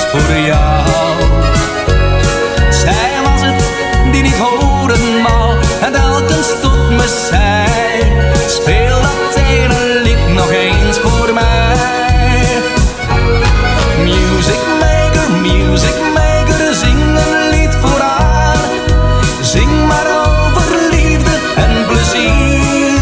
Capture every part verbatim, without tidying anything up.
voor jou. Zij was het die niet horen wou en telkens tot me zei: speel dat ene lied nog eens voor mij. Music maker, music maker, zing een lied voor haar. Zing maar over liefde en plezier.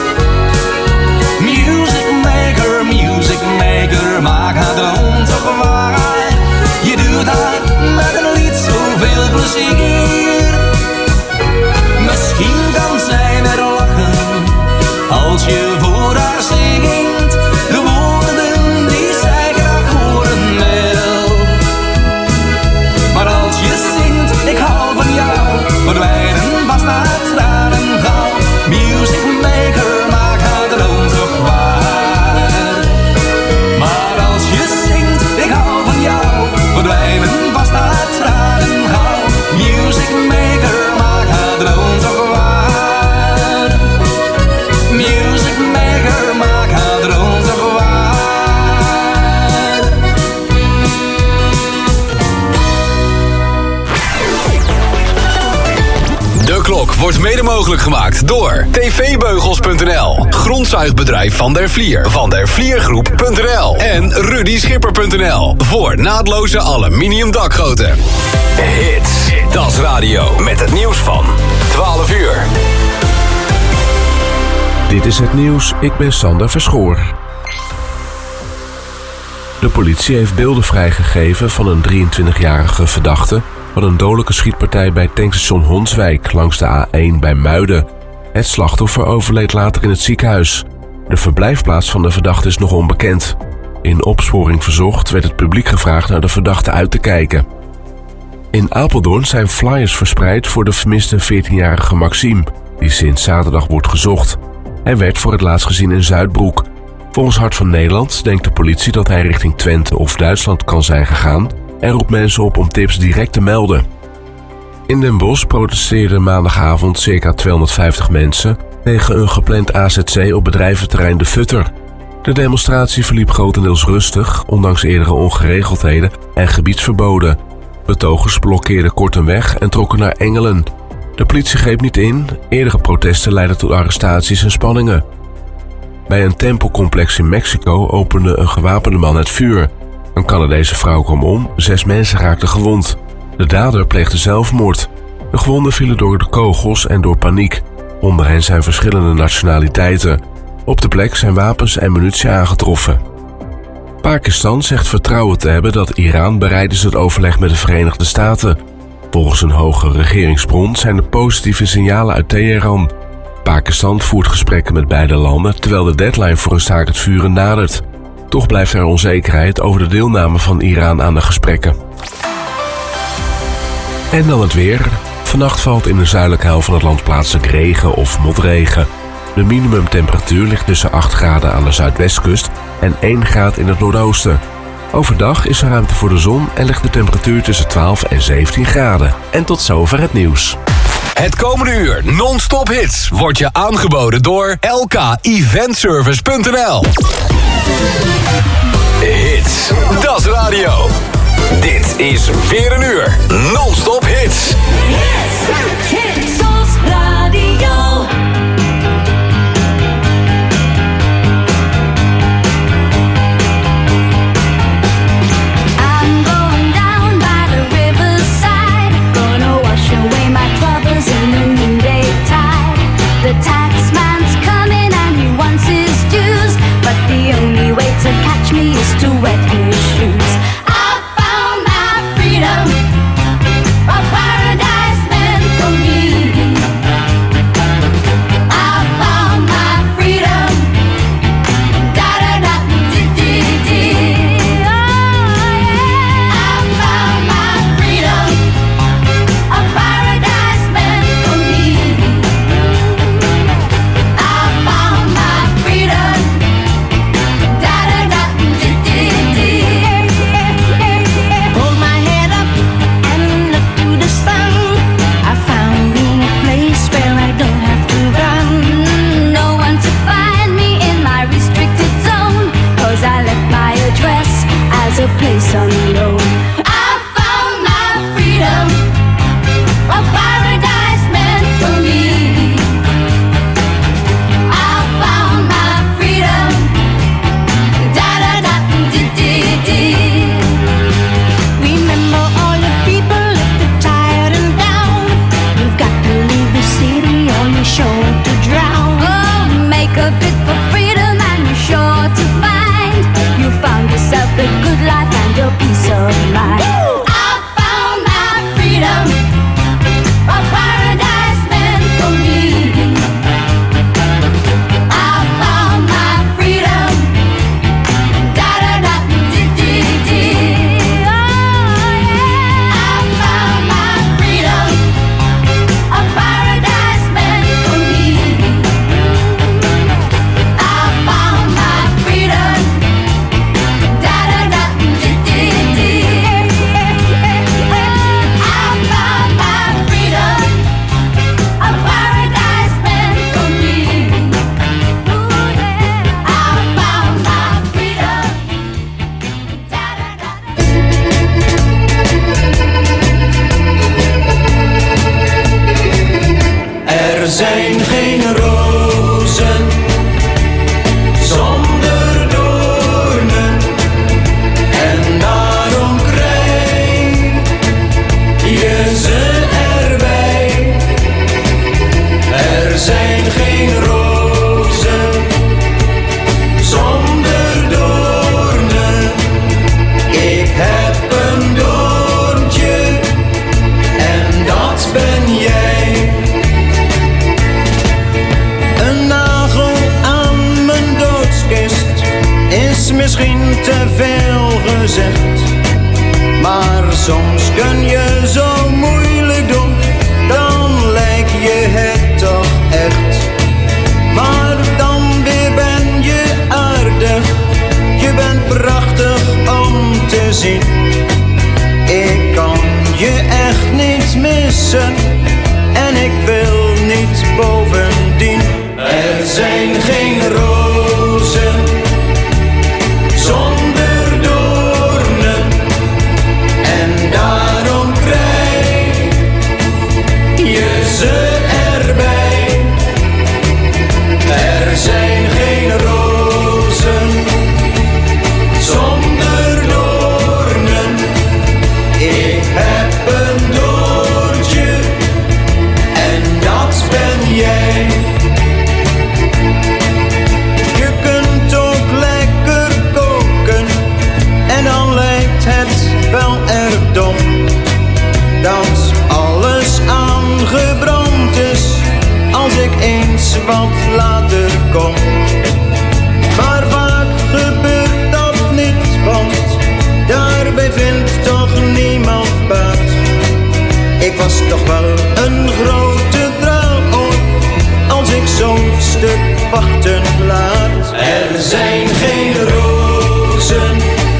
Music maker, music maker, maak haar droom toch waar. Je doet haar met een lied zoveel plezier. Misschien kan zij weer lachen als je voor haar zingt de woorden die zij graag horen wil. Maar als je zingt, ik hou van jou, verdwijnen vast haar tranen gauw. Music maker, maak haar droom toch waar. Maar als je zingt, ik hou van jou, verdwijnen vast haar tranen gauw. Music maker, maak haar droom toch waar. Music maker, maak haar droom toch waar. De klok wordt mede mogelijk gemaakt door T V Beugels punt n l, grondzuigbedrijf Van der Vlier, Van der Vliergroep punt n l en Rudy Schipper punt n l voor naadloze aluminium dakgoten. Hits, dat is radio met het nieuws van twaalf uur. Dit is het nieuws, ik ben Sander Verschoor. De politie heeft beelden vrijgegeven van een drieëntwintigjarige verdachte van een dodelijke schietpartij bij tankstation Honswijk langs de A één bij Muiden. Het slachtoffer overleed later in het ziekenhuis. De verblijfplaats van de verdachte is nog onbekend. In opsporing verzocht werd het publiek gevraagd naar de verdachte uit te kijken. In Apeldoorn zijn flyers verspreid voor de vermiste veertienjarige Maxime, die sinds zaterdag wordt gezocht. Hij werd voor het laatst gezien in Zuidbroek. Volgens Hart van Nederland denkt de politie dat hij richting Twente of Duitsland kan zijn gegaan en roept mensen op om tips direct te melden. In Den Bosch protesteerden maandagavond circa tweehonderdvijftig mensen tegen een gepland A Z C op bedrijventerrein De Futter. De demonstratie verliep grotendeels rustig, ondanks eerdere ongeregeldheden en gebiedsverboden. Betogers blokkeerden kort een weg en trokken naar Engelen. De politie greep niet in, eerdere protesten leidden tot arrestaties en spanningen. Bij een tempelcomplex in Mexico opende een gewapende man het vuur. Een Canadese vrouw kwam om, zes mensen raakten gewond. De dader pleegde zelfmoord. De gewonden vielen door de kogels en door paniek. Onder hen zijn verschillende nationaliteiten. Op de plek zijn wapens en munitie aangetroffen. Pakistan zegt vertrouwen te hebben dat Iran bereid is tot overleg met de Verenigde Staten. Volgens een hoge regeringsbron zijn er positieve signalen uit Teheran. Pakistan voert gesprekken met beide landen terwijl de deadline voor een staakt het vuren nadert. Toch blijft er onzekerheid over de deelname van Iran aan de gesprekken. En dan het weer. Vannacht valt in de zuidelijke helft van het land plaatselijk regen of motregen. De minimumtemperatuur ligt tussen acht graden aan de zuidwestkust en één graad in het noordoosten. Overdag is er ruimte voor de zon en ligt de temperatuur tussen twaalf en zeventien graden. En tot zover het nieuws. Het komende uur non-stop hits wordt je aangeboden door L K Eventservice punt n l. Hits, dat is radio. Dit is weer een uur non-stop hits. Hits, hits, radio. The taxman's coming and he wants his dues, but the only way to catch me is to wet his shoes. I found my freedom, a paradise meant for me. the good life and your peace of mind. I found my freedom, a paradise meant for me. I found my freedom, da da da dee dee dee. Oh yeah, I found my freedom, a paradise meant for me. I found my freedom, da da da dee dee dee. I found my freedom, a paradise meant for me. I found my freedom, da da da. Er zijn geen rozen zonder doornen en daarom krijg je ze erbij. Er zijn geen rozen zonder doornen. Ik heb een doorntje en dat ben jij. Een nagel aan mijn doodskist is misschien te veel gezegd. Maar soms kun je zo moeilijk doen, dan lijk je het toch echt. Maar dan weer ben je aardig, je bent prachtig om te zien. Ik kan je echt niet missen en ik wil niet bovendien. Er zijn geen rozen zonder doornen en daarom krijg je ze erbij. Er zijn geen rozen zonder doornen. Ik heb een doortje en dat ben jij. Je kunt ook lekker koken en dan lijkt het wel erg dom dat alles aangebrand is als ik eens wat later kom. Maar vaak gebeurt dat niet, want daarbij vindt toch niemand baat. Ik was toch wel een grote draaier als ik zo'n stuk wachten laat. Er zijn geen rozen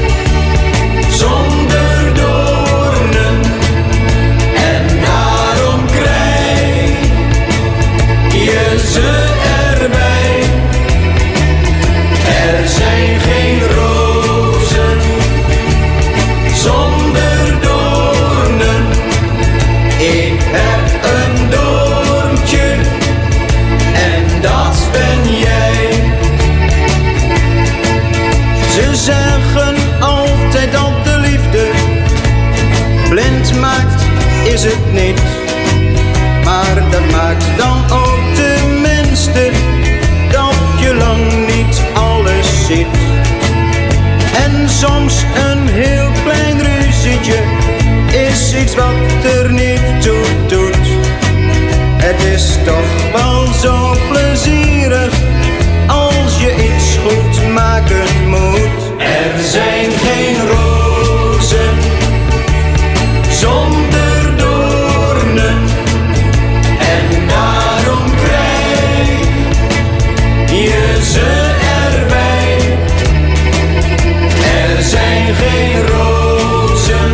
zonder doornen en daarom krijg je ze erbij. Er zijn geen rozen zonder doornen. Ik heb een doorntje en dat ben jij. Ze zeggen altijd dat de liefde blind maakt, is het niet. Maar dat maakt dan ook tenminste dat je lang niet alles ziet. En soms een heel klein ruzietje is iets wat er niet toe doet. Het is toch wel zo plezierig als je iets goed maken moet. Er zijn geen rozen zonder doornen en daarom krijg je ze erbij. Er zijn geen rozen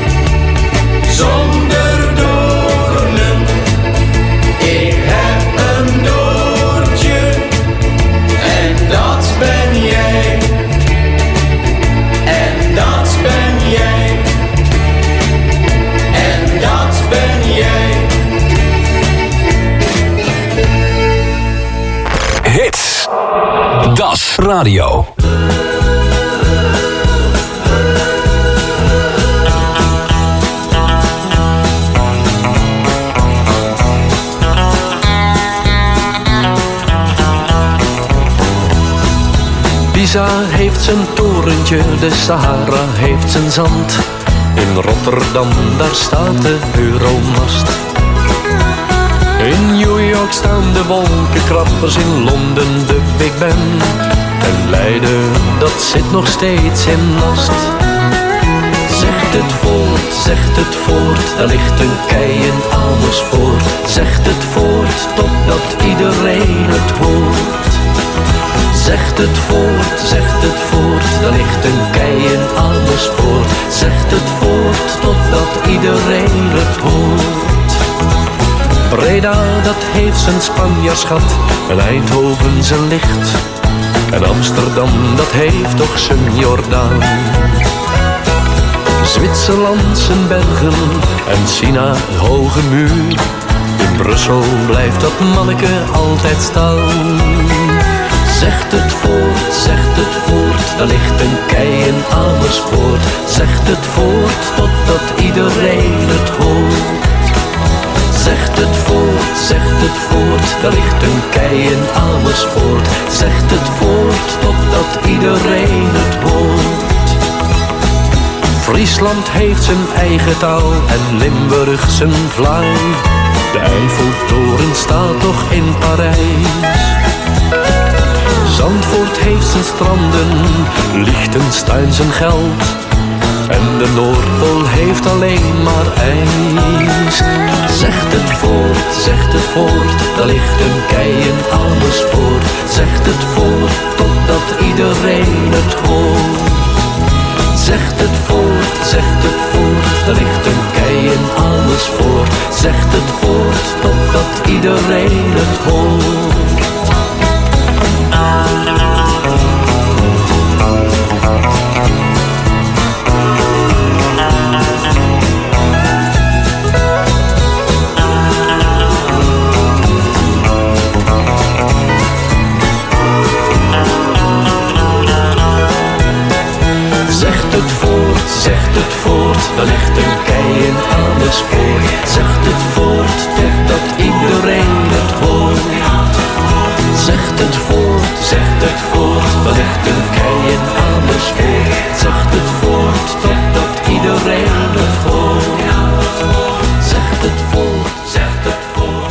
zonder doornen. Ik heb een doortje en dat ben jij. En dat ben jij. En dat ben jij. Hits. Das Radio. Pisa heeft zijn torentje, de Sahara heeft zijn zand. In Rotterdam, daar staat de Euromast. In New York staan de wolkenkrabbers, in Londen de Big Ben. En Leiden, dat zit nog steeds in last. Zegt het voort, zegt het voort, daar ligt een kei in Amersfoort. Zegt het voort, totdat iedereen het hoort. Zegt het voort, zegt het voort, daar ligt een kei in Amersfoort. Zegt het voort, totdat iedereen het hoort. Breda, dat heeft zijn Spanjaarschat, en Eindhoven zijn licht. En Amsterdam, dat heeft toch zijn Jordaan. Zwitserland zijn bergen en China een hoge muur. In Brussel blijft dat manneke altijd staan. Zegt het voort, zegt het voort, daar ligt een kei in Amersfoort. Zegt het voort, totdat iedereen het hoort. Zegt het voort, zegt het voort, daar ligt een kei in Amersfoort. Zegt het voort, totdat iedereen het hoort. Friesland heeft zijn eigen taal en Limburg zijn vlaai. De Eiffeltoren staat toch in Parijs. Zandvoort heeft zijn stranden, Liechtenstein zijn geld. En de Noordpool heeft alleen maar ijs. Zegt het voort, zegt het voort, daar ligt een kei in Amersfoort. Zegt het voort, totdat iedereen het hoort. Zegt het voort, zegt het voort, daar ligt een kei in Amersfoort. Zegt het voort, totdat iedereen het hoort. Zegt het voort, daar ligt een kei in Amersfoort. Zegt het voort, totdat iedereen het hoort. Zegt het voort, zegt het voort, daar ligt een kei in Amersfoort. Zegt het voort, totdat iedereen het hoort. Zegt het voort, zegt het voort.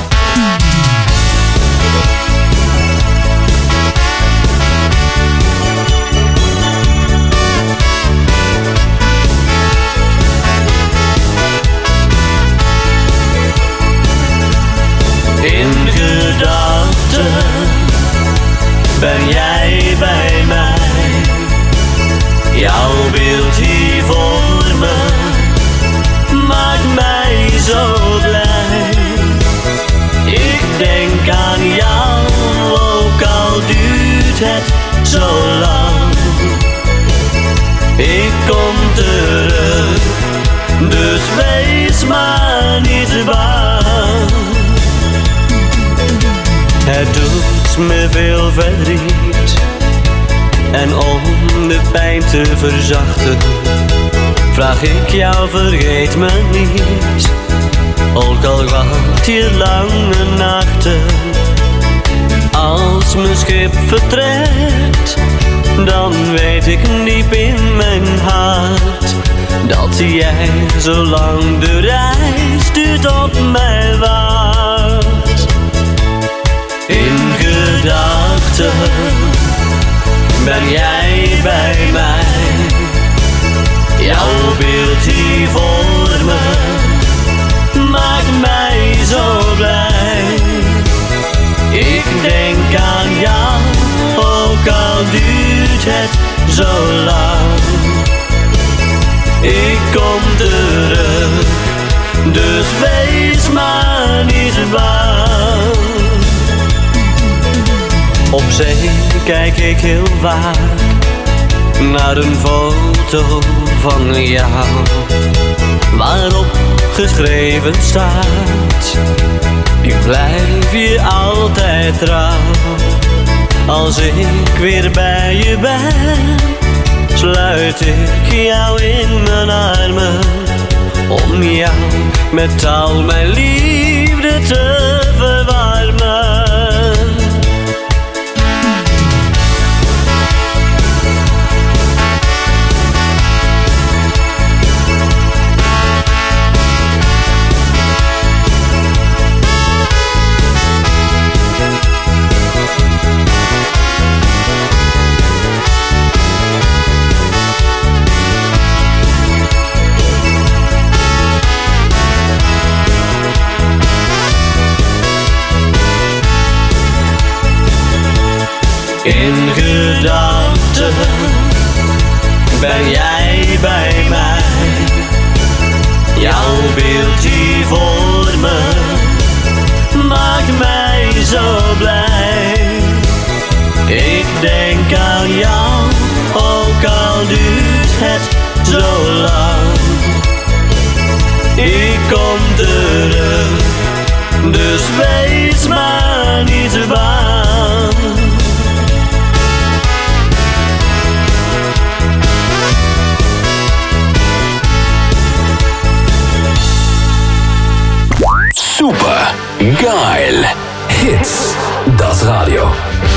In gedachten ben jij bij mij. Jouw beeld hier voor me maakt mij zo blij. Ik denk aan jou, ook al duurt het zo lang. Ik kom terug, dus wees maar niet bang. Het doet me veel verdriet. En om de pijn te verzachten, vraag ik jou, vergeet me niet. Ook al wacht je lange nachten. Als mijn schip vertrekt, dan weet ik diep in mijn hart dat jij zolang de reis duurt op mij wacht. In gedachten ben jij bij mij. Jouw beeld hier voor me maakt mij zo blij. Ik denk aan jou, ook al duurt het zo lang. Ik kom terug, dus wees maar niet bang. Op zee kijk ik heel vaak naar een foto van jou, waarop geschreven staat: ik blijf je altijd trouw. Als ik weer bij je ben, sluit ik jou in mijn armen, om jou met al mijn liefde te verwarmen. mijn gedachten ben jij bij mij. Jouw beeld hier voor me maakt mij zo blij. Ik denk aan jou, ook al duurt het zo lang. Ik kom terug, dus wees maar niet bang. Super geil. Hits. Das Radio.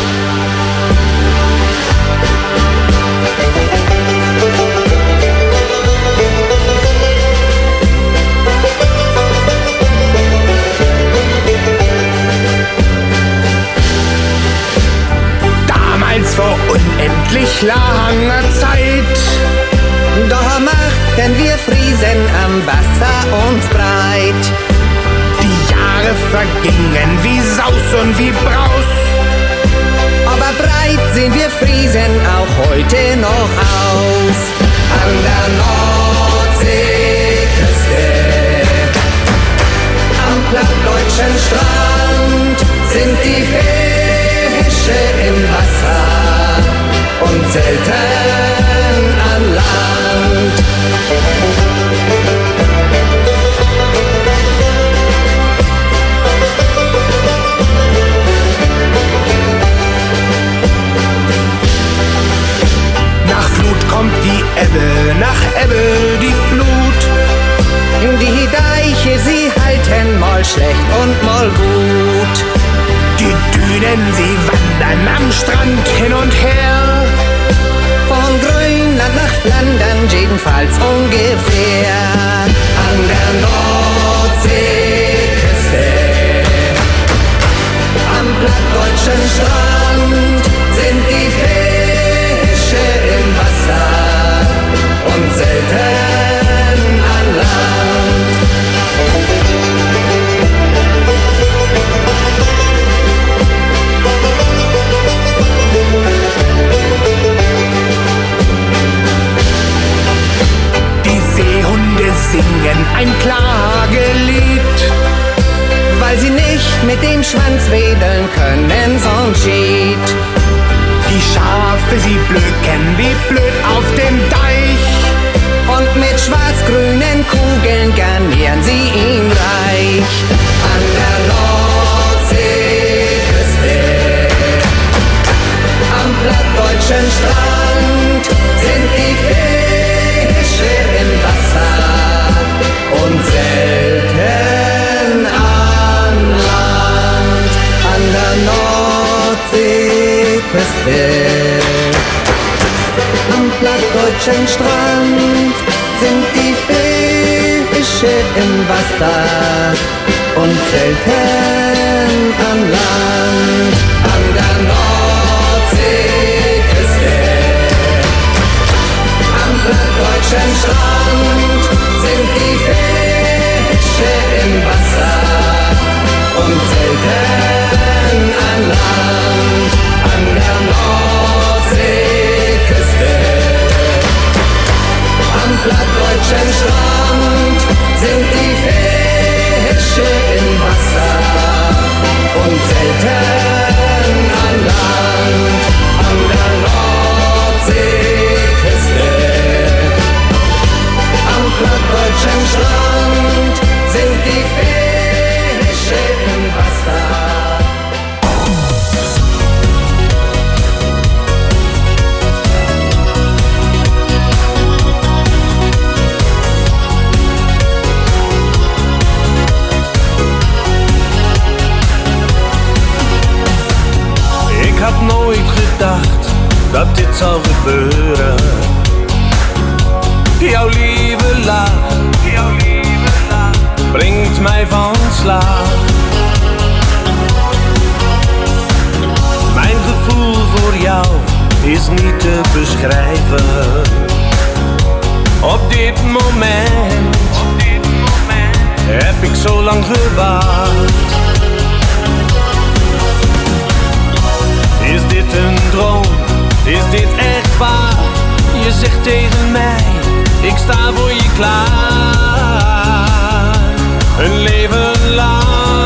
Damals vor unendlich langer Zeit, da machten wir Friesen am Wasser uns breit. Die Jahre vergingen wie Saus und wie Braus, Aber breit sehen wir Friesen auch heute noch aus. An der Nordseeküste, am plattdeutschen Strand sind die Fische im Wasser und selten an Land. nach Flut kommt die Ebbe, nach Ebbe die Flut. Die Deiche, sie halten mal schlecht und mal gut. Die Dünen, sie wandern am Strand hin und her. Von Grönland nach Flandern jedenfalls ungefähr. An der Nordseeküste, am plattdeutschen Strand sind die Fische im Wasser und selten an Land. Die Seehunde singen ein Klagelied, Weil sie nicht mit dem Schwanz wedeln können, sonst schied. die Schafe, sie blöken wie blöd auf dem Deich. Und mit schwarz-grünen Kugeln garnieren sie ihn reich. An der Nordseeküste, am plattdeutschen Strand sind die Fische im Wasser und selten an Land. An der Nordseeküste, am plattdeutschen Strand sind die Fische im Wasser und selten an Land. An der Nordseeküste, am plattdeutschen Strand sind die Fische im Wasser und selten an Land. An der Nordseeküste, am plattdeutschen Strand sind die Fische im Wasser und selten an Land. An der Nordseeküste, am plattdeutschen Strand sind die Fische im Wasser. Ik had nooit gedacht dat dit zou gebeuren. Jouw lieve lach, jouw lieve lach brengt mij van slag. Mijn gevoel voor jou is niet te beschrijven. Op dit moment, op dit moment heb ik zo lang gewacht. Is dit een droom? Is dit echt waar? Je zegt tegen mij, ik sta voor je klaar. Een leven lang.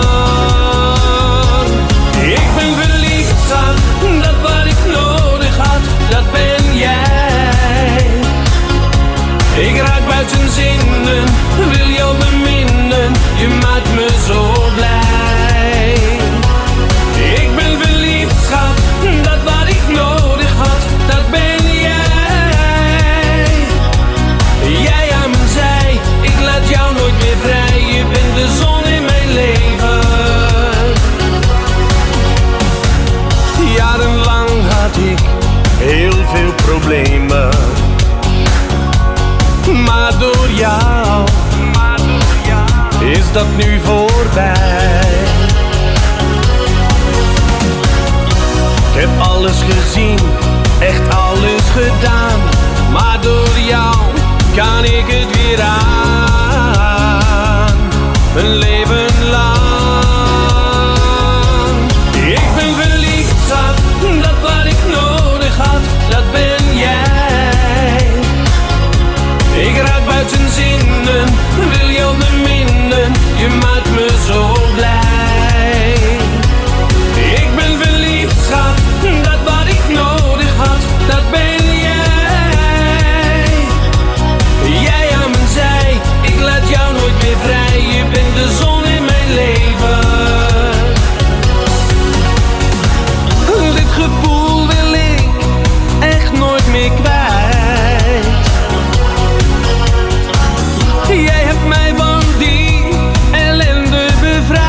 Ik ben verliefd, schat, dat wat ik nodig had, dat ben jij. Ik raak buiten zinnen, wil jou beminnen, je maakt me zo blij. Ik ben verliefd, schat, dat wat ik nodig had, dat ben jij. Jij aan mijn zij, ik laat jou nooit meer vrij, je bent de zon in mijn leven. Jarenlang had ik heel veel problemen, maar door jou is dat nu voorbij. Ik heb alles gezien, echt alles gedaan, maar door jou kan ik het weer aan. Een leven lang. Ik ben verliefd, schat, dat wat ik nodig had, dat ben jij. Ik raak buiten zinnen, wil jou beminnen, je maakt me zo blij. Ik ben verliefd, schat, dat wat ik nodig had, dat ben jij. Jij aan mijn zij, ik laat jou nooit meer vrij, je bent de zon in mijn leven. Dit gevoel wil ik echt nooit meer kwijt. Jij hebt mij van die ellende bevrijd.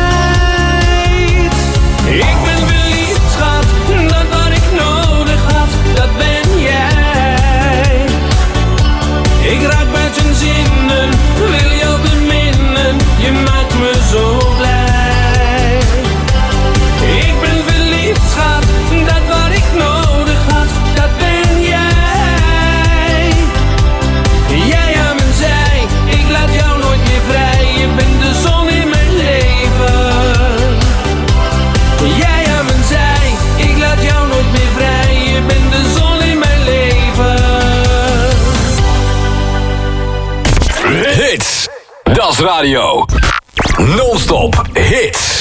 Ik ben verliefd, schat, dat wat ik nodig had, dat ben jij. Ik raak buiten zinnen, wil jou beminnen, je maakt me zo blij. Ik ben verliefd, schat, dat wat ik nodig had, dat ben jij. Jij aan mijn zij, ik laat jou nooit meer vrij, je bent de zon in mijn leven. Jij aan mijn zij, ik laat jou nooit meer vrij, je bent de zon in mijn leven. Hits, das radio. Non-stop hits.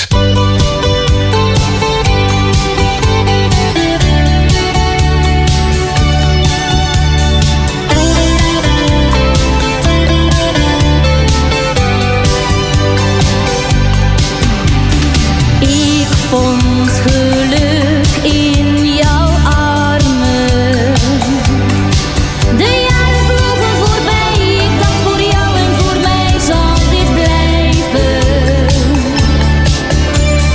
Ik vond geluk in jouw armen. De jaren vlogen voorbij, ik dacht voor jou en voor mij zal dit blijven.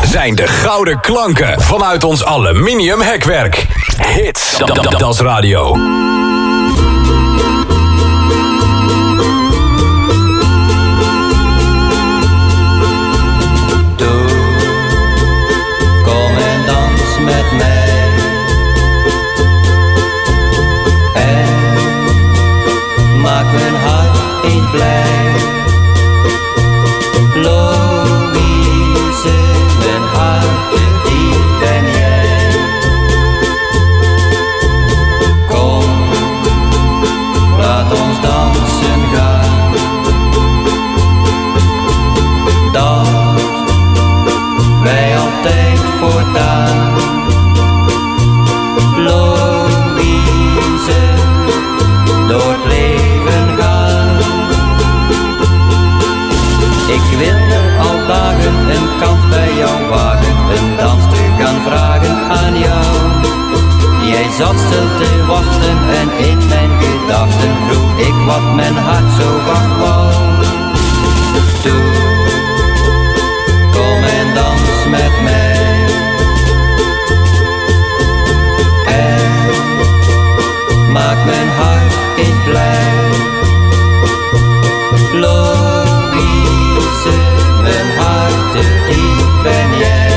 zijn de gouden klanken vanuit ons aluminium hekwerk. Hits, dat is radio. Kom en dans met mij en maak mijn hart eens blij. Louise, mijn hart, die ben jij. Kom, laat ons dansen gaan. Dat wij altijd voortaan. Louise, door het leven gaan. Ik wil er al dagen een kans bij jou wagen, een dans te gaan vragen aan jou. Jij zat stil te wachten en in mijn gedachten vroeg ik wat mijn hart zo wacht wou. Doe, kom en dans met mij en maak mijn hart eens blij. Louise, mijn hart, die ben jij.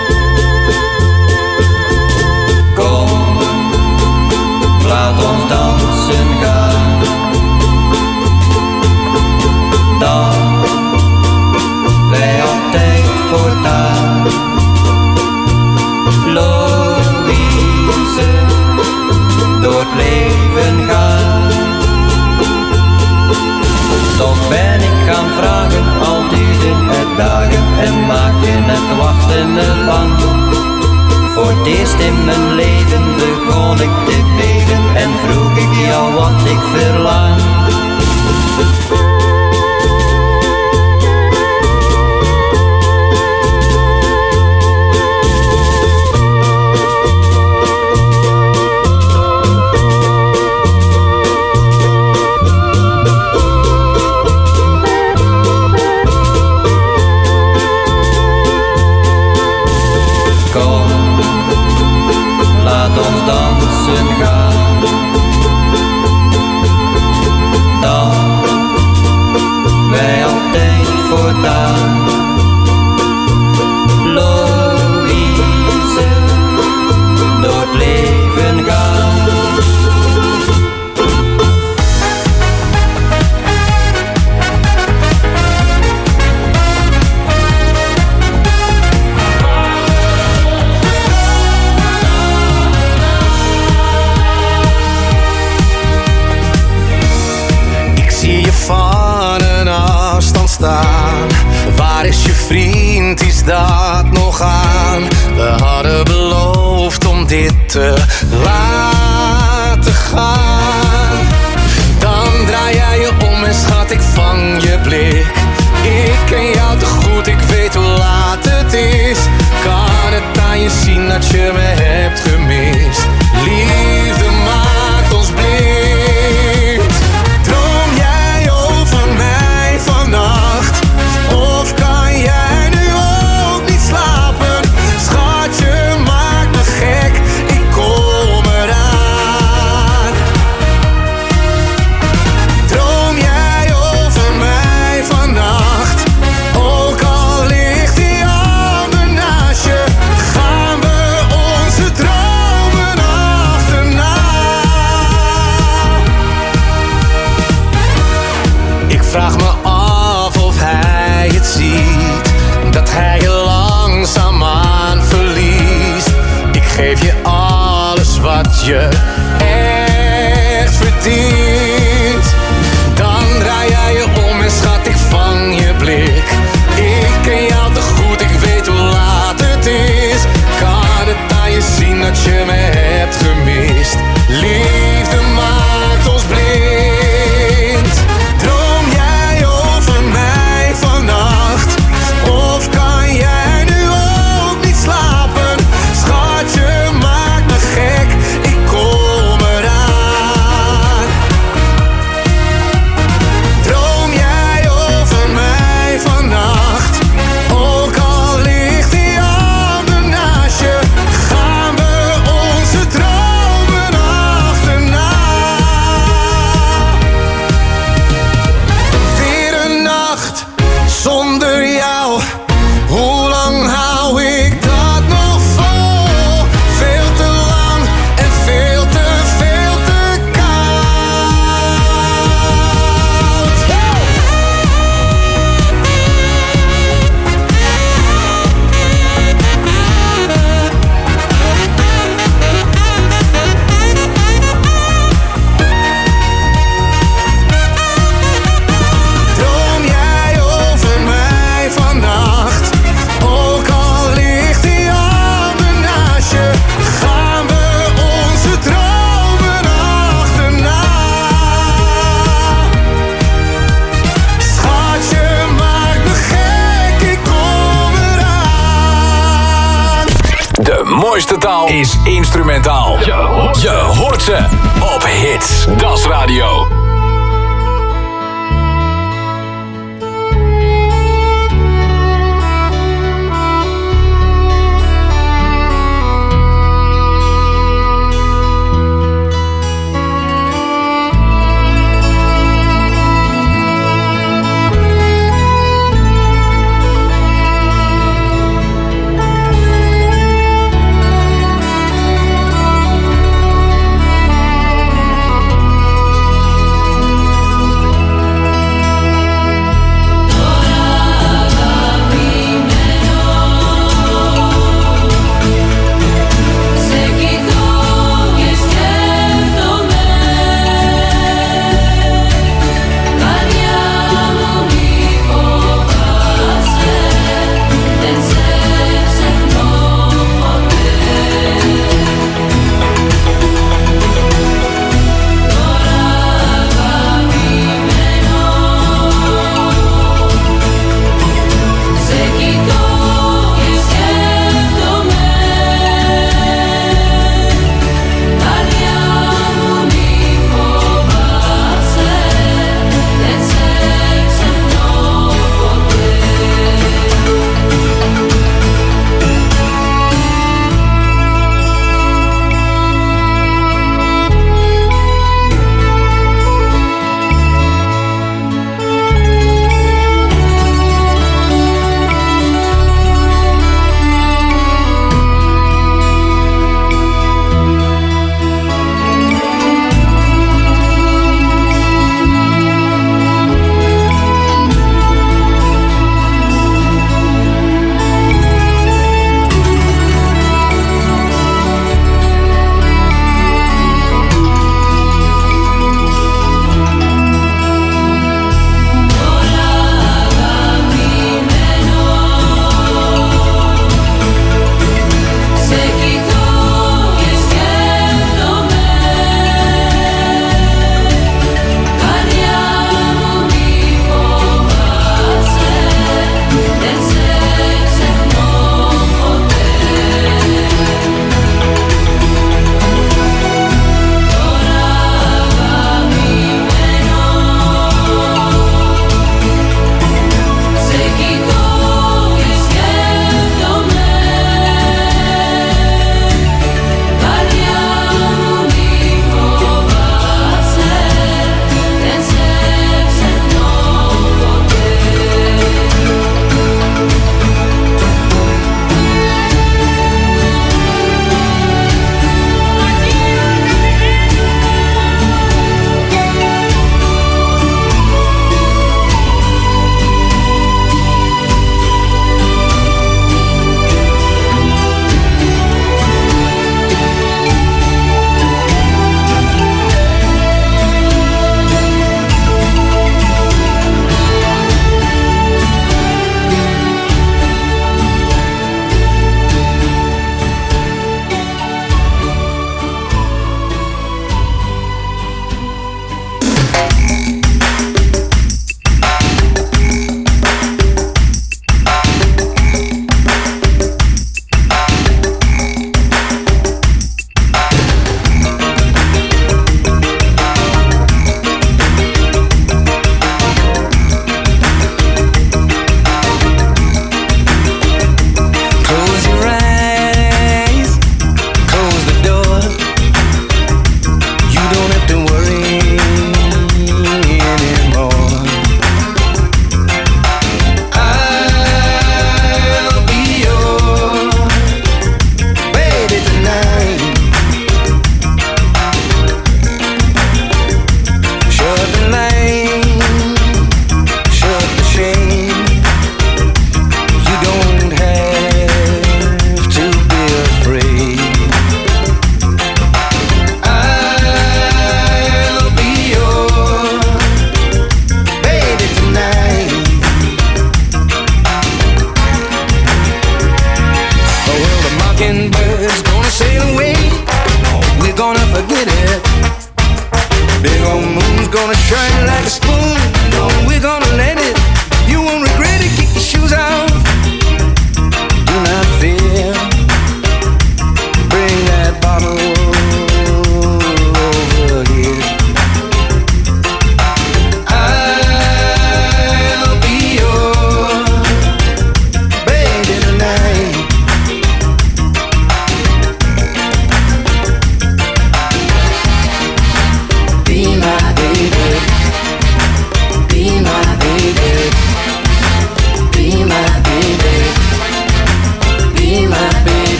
Kom, laat ons dansen gaan. Dan wij altijd voortaan. Louise, door het leven gaan. Toch ben ik gaan vragen, al duurde het dagen en maakte het wachten me bang. Voor het eerst in mijn leven begon ik te beven en vroeg ik jou wat ik verlang. Laat ons dansen gaan. Dan wij altijd voortaan. Louise, door het leven gaan. Van een afstand staan. Waar is je vriend, is dat nog aan? We hadden beloofd om dit te laten gaan. Dan draai jij je om en schat, ik vang je blik. Ik ken jou te goed, ik weet hoe laat het is. Kan het aan je zien dat je me hebt gemist? Liefde maakt ons blind. Vannacht, of kan jij nu ook niet slapen? Schatje, maak me gek, ik kom eraan. Droom jij over mij vannacht? Ook al ligt die ander naast je, gaan we onze dromen achterna. Ik vraag me af of hij het ziet, dat hij je langzaamaan verliest. Ik geef je alles wat je echt verdient. Dan draai jij je om en schat, ik vang je blik. Ik ken jou te goed, ik weet hoe laat het is. Kan het aan je zien dat je me hebt gemist? Liefde maakt ons blind. Of kan jij nu ook niet slapen? Schatje, maak me gek, ik kom mooiste taal is instrumentaal. Je hoort, Je hoort ze op Hits. Das Radio.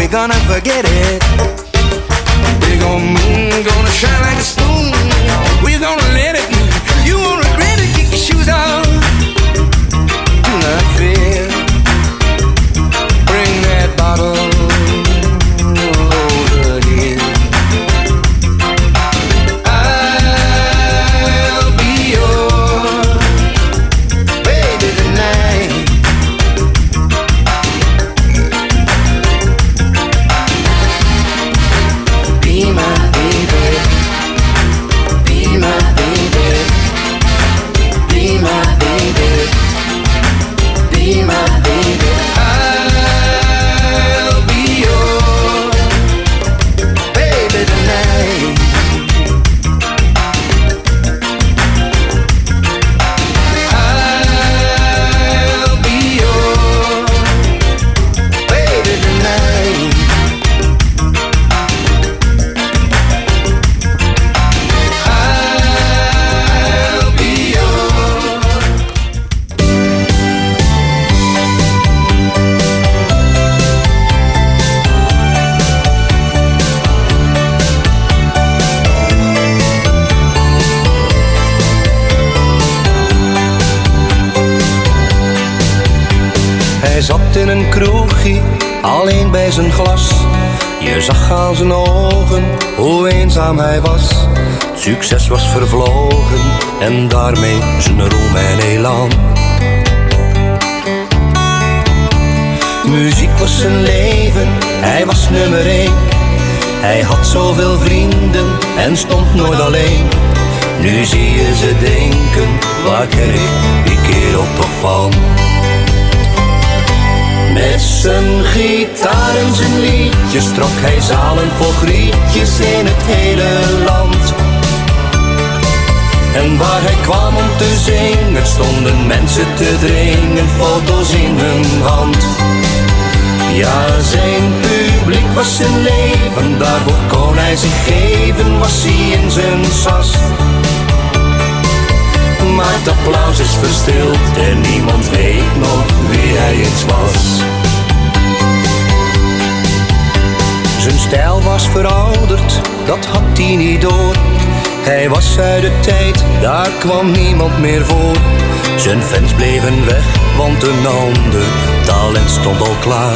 we're gonna forget it. Big old moon gonna shine like a spoon. We're gonna let it. You won't regret it. Kick your shoes off. Do not fear. Bring that bottle over here. I'll be your baby tonight. Be my baby. Be my baby. Be my baby. Be my baby. I'll be your baby tonight. I'll be your baby tonight. I'll be your. Hij zat in een kroegje, alleen bij zijn glas. Je zag aan zijn ogen hoe eenzaam hij was. Het succes was vervlogen en daarmee zijn roem en elan. Muziek was zijn leven, hij was nummer één. Hij had zoveel vrienden en stond nooit alleen. Nu zie je ze denken, waar ken ik die kerel toch van? Met zijn gitaar en zijn liedjes trok hij zalen vol grietjes in het hele land. En waar hij kwam om te zingen, stonden mensen te dringen, foto's in hun hand. Ja, zijn publiek was zijn leven, daarvoor kon hij zich geven, was hij in zijn sas. Maar het applaus is verstild en niemand weet nog wie hij eens was. Zijn stijl was verouderd, dat had hij niet door. Hij was uit de tijd, daar kwam niemand meer voor. Zijn fans bleven weg, want een ander talent stond al klaar.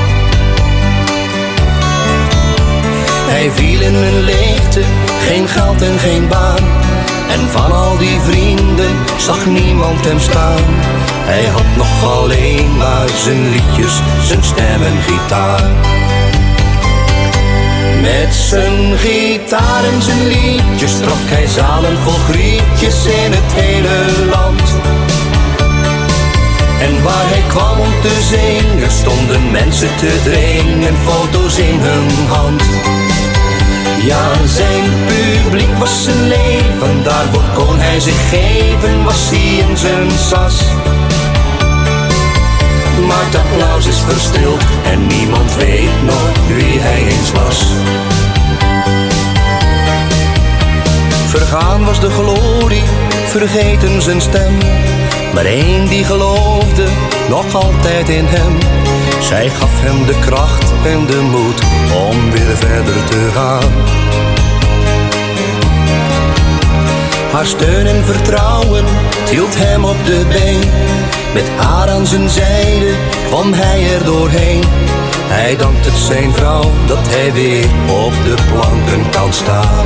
Hij viel in een leegte, geen geld en geen baan. En van al die vrienden zag niemand hem staan. Hij had nog alleen maar zijn liedjes, zijn stem en gitaar. Met zijn gitaar en zijn liedjes trok hij zalen vol grietjes in het hele land. En waar hij kwam om te zingen, stonden mensen te dringen, foto's in hun hand. Ja, zijn publiek was zijn leven, daarvoor kon hij zich geven, was hij in zijn sas. Maar het applaus is verstild en niemand weet nog wie hij eens was. Vergaan was de glorie, vergeten zijn stem. Maar één die geloofde nog altijd in hem. Zij gaf hem de kracht en de moed om weer verder te gaan. Haar steun en vertrouwen hield hem op de been. Met haar aan zijn zijde kwam hij er doorheen. Hij dankt het zijn vrouw dat hij weer op de planken kan staan.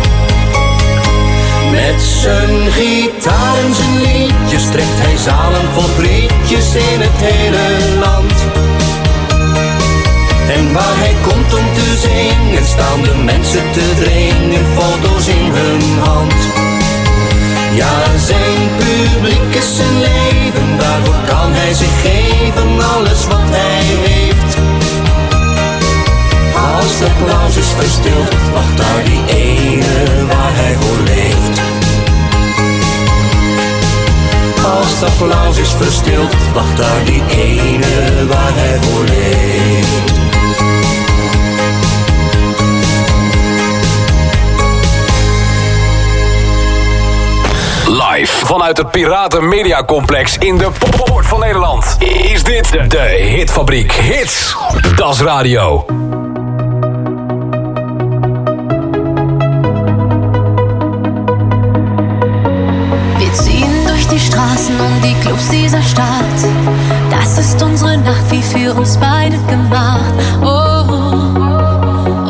Met zijn gitaar en zijn liedjes trekt hij zalen vol grietjes in het hele land. En waar hij komt om te zingen, staan de mensen te dringen, foto's in hun hand. Ja, zijn publiek is zijn leven, daarvoor kan hij zich geven, alles wat hij heeft. Als de applaus is verstild, wacht daar die ene waar hij voor leeft. Als de applaus is verstild, wacht daar die ene waar hij voor leeft. Live vanuit het Piraten Media Complex in de Poort van Nederland is dit de Hitfabriek Hits. Das Radio. Wir ziehen durch die Straßen und die Clubs dieser Stadt. Das ist unsere Nacht, wie für uns beide gemacht. Oh, oh,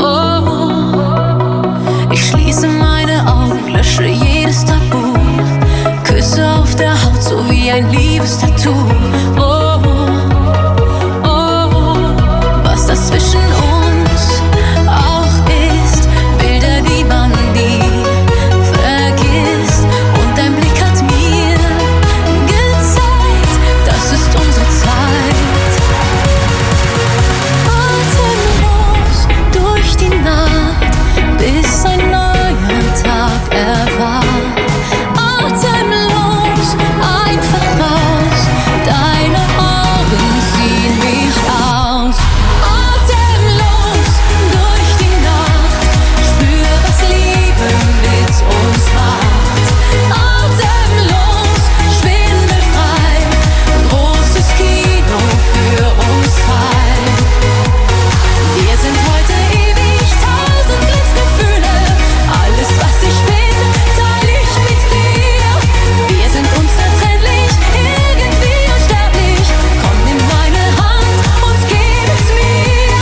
oh. Ich schließe meine Augen, lösche jedes Tabu. Küsse auf der Haut, so wie ein Liebestattoo. Oh, oh, oh. Was das zwischen uns auch ist, Bilder, die man nie vergisst. Und dein Blick hat mir gezeigt, das ist unsere Zeit. Atemlos durch die Nacht, bis ein neuer Tag erwacht. Atemlos, einfach raus, deine Augen ziehen mich aus. Atemlos durch die Nacht, spür, was Liebe mit uns macht. Atemlos, schwindelfrei, großes Kino für uns zwei. Wir sind heute ewig, tausend Glücksgefühle. Alles, was ich bin, teile ich mit dir. Wir sind unzertrennlich, irgendwie unsterblich. Komm, nimm meine Hand und gib es mir.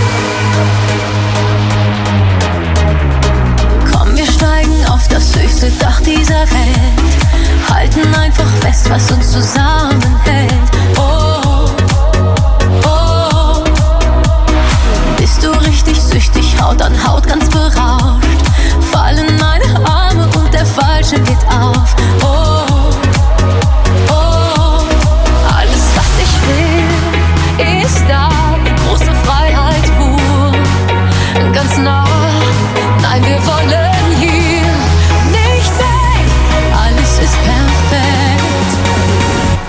Komm, wir steigen auf das höchste Dach dieser Welt. Halten einfach fest, was uns zusammenhält. Oh, oh. Bist du richtig süchtig, Haut an Haut, ganz berauscht. Fallen meine Arme und der Fallschirm geht auf. Oh, oh. Alles, was ich will, ist da. Große Freiheit pur, ganz nah. Nein, wir wollen hier nicht weg. Alles ist perfekt.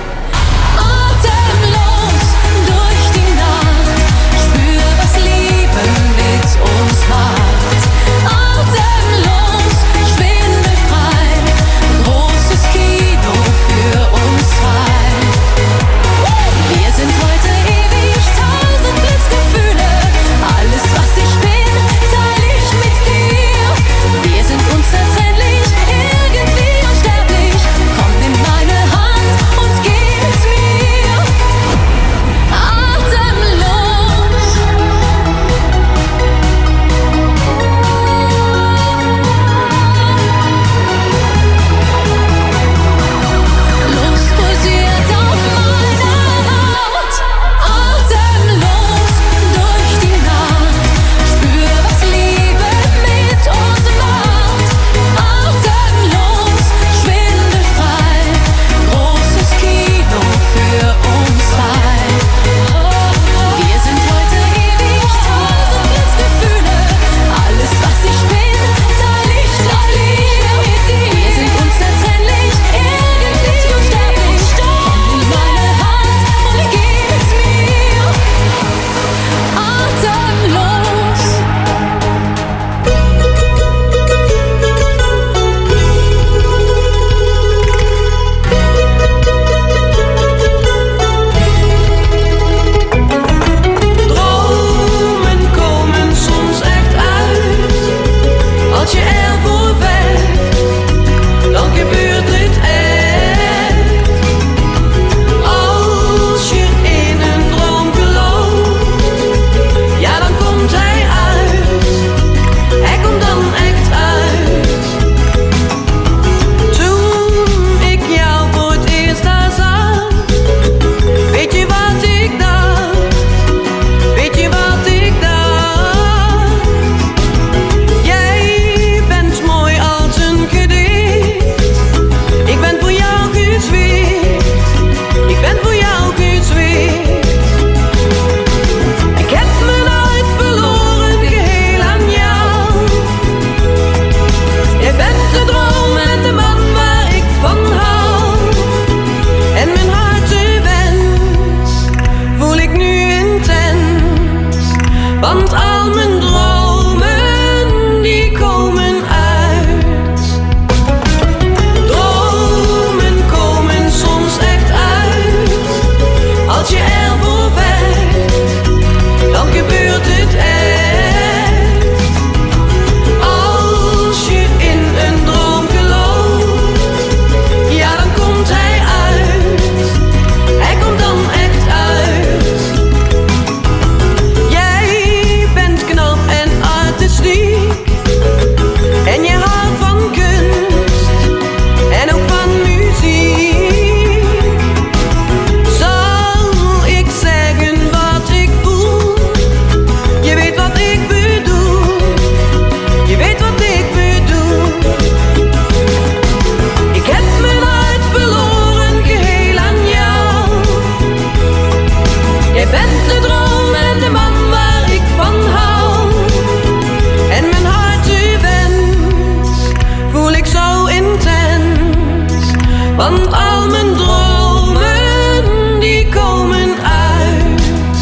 mijn dromen die komen uit.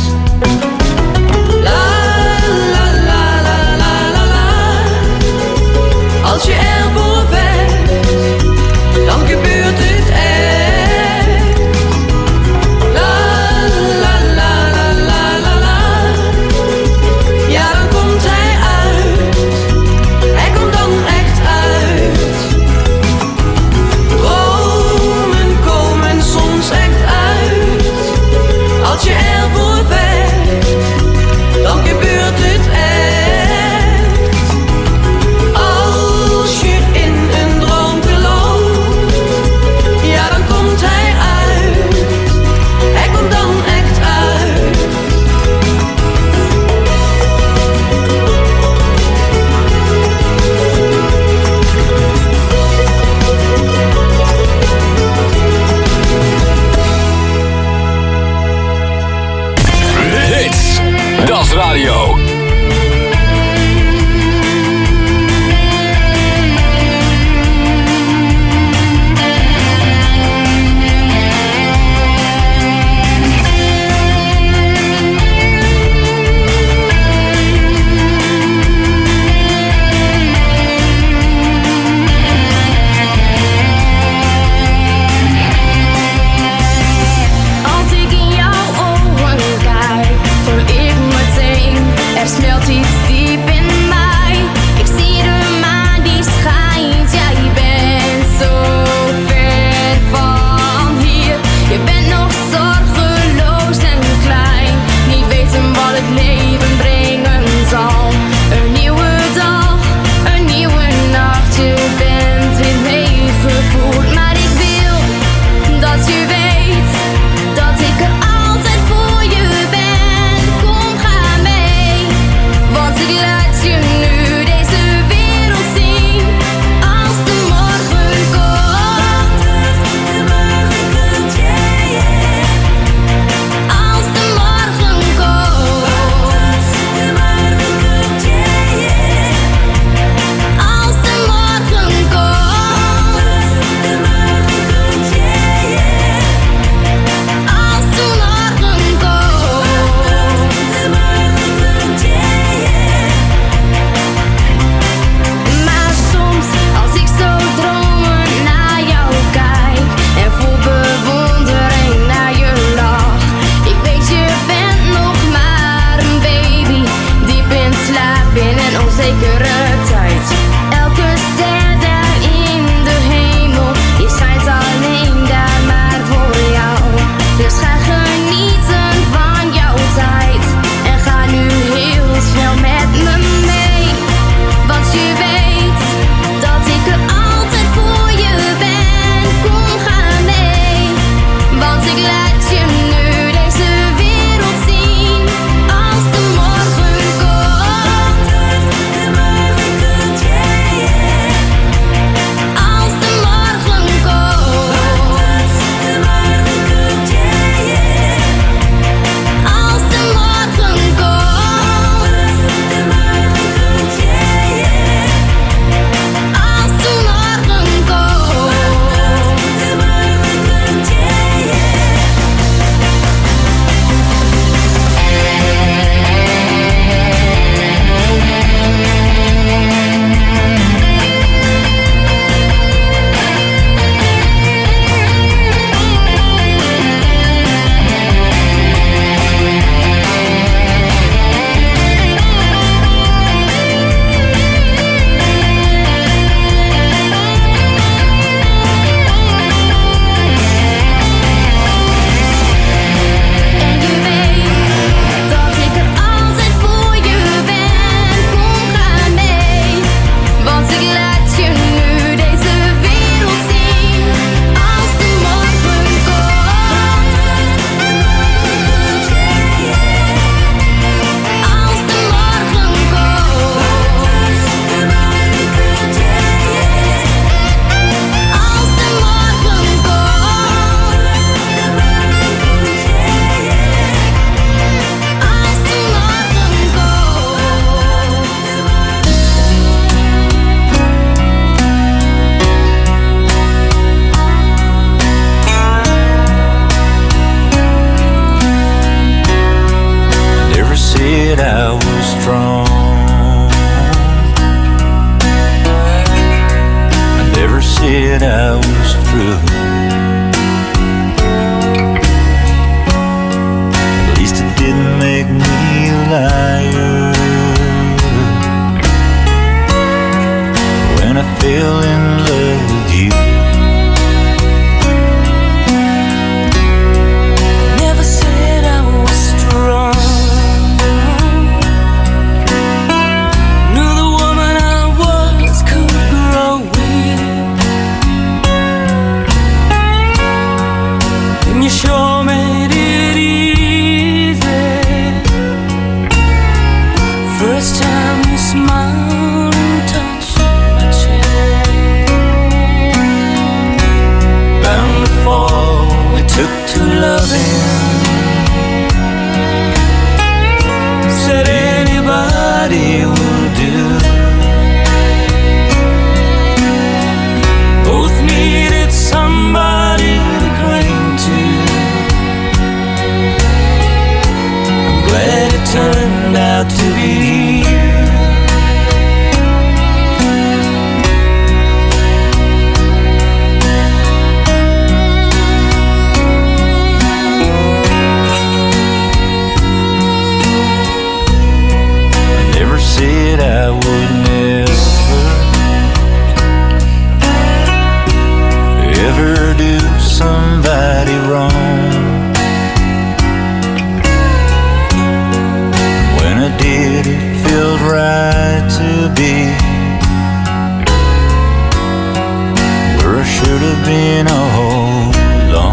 La la la la la la la. Als je ervoor vecht, dan gebeurt het echt. La la la la la la la. Ja, dan komt hij uit. Hij komt dan echt uit. Dromen komen station.